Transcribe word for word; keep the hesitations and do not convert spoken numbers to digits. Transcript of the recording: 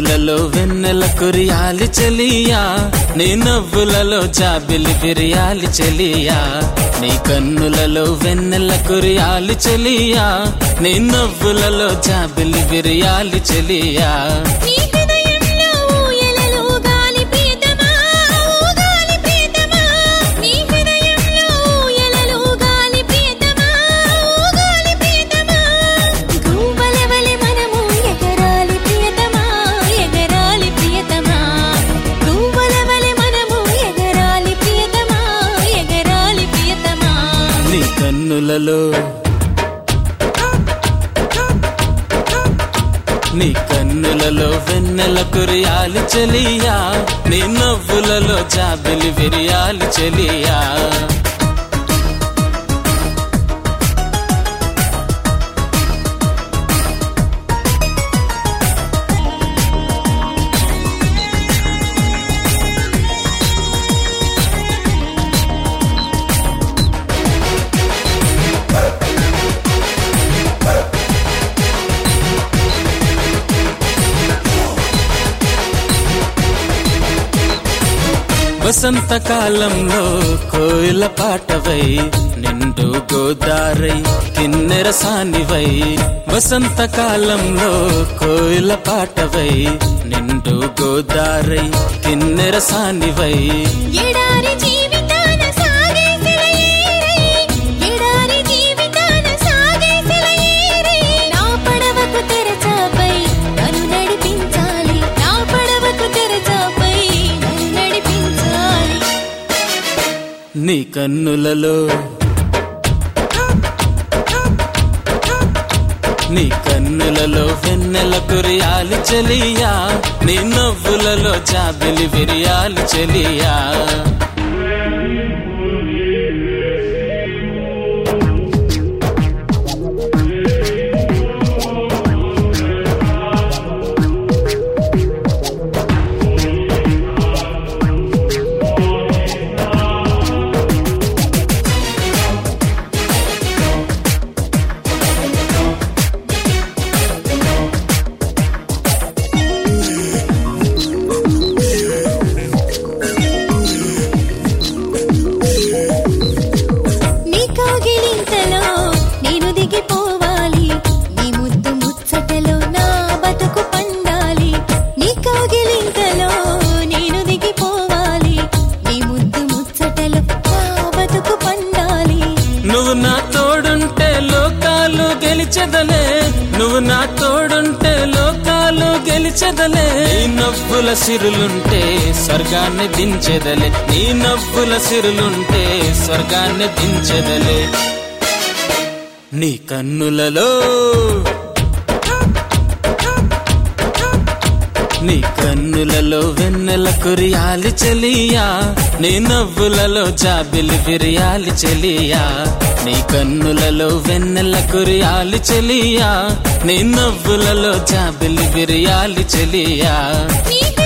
కన్నులలో వెన్నెల కురియాలి చెలియా, నీ నవ్వులలో జాబిలి బిరియాలి చెలియా. నీ కన్నులలో వెన్నెల కురియాలి చెలియా, నీ నవ్వులలో జాబిలి బిరియాలి చెలియా. కన్నులలో నీ కన్నులలో వెన్నెల కురియాలి చెలియా, నీ నవ్వులలో జాబిలి విరియాలి చెలియా. వసంతకాలంలో కోయిల పాటవై, నిండు గోదారై కిన్నెర సానివై. వసంతకాలంలో కోయిల పాటవై, నిండు గోదారై కిన్నెర సానివై. ఎడారి జీవితాన సాగే సెలయేరై, ఎడారి జీవితాన సాగే సెలయేరై. నా పడవకు తెరచాపై నన్ను నడిపించాలి, నా పడవకు తెరచాపై నన్ను నడిపించాలి. నీ కన్నులలో నీ కన్నులలో వెన్నెల కురియాలి చెలియా, నీ నవ్వులలో జాబిలి విరియాలి చెలియా. నువ్వు నా తోడుంటే లోకాలు గెలిచెదలే, నువ్వు నా తోడుంటే లోకాలు గెలిచెదలే. నీ నవ్వుల సిరులుంటే స్వర్గాన్ని దించెదలే, నీ నవ్వుల సిరులుంటే స్వర్గాన్ని దించెదలే. నీ కన్నులలో నీ కన్నులలో వెన్నెల కురియాలి చెలియా, నీ నవ్వులలో జాబిలి విరియాలి చెలియా. నీ కన్నులలో వెన్నెల కురియాలి చెలియా, నీ నవ్వులలో జాబిలి విరియాలి చెలియా.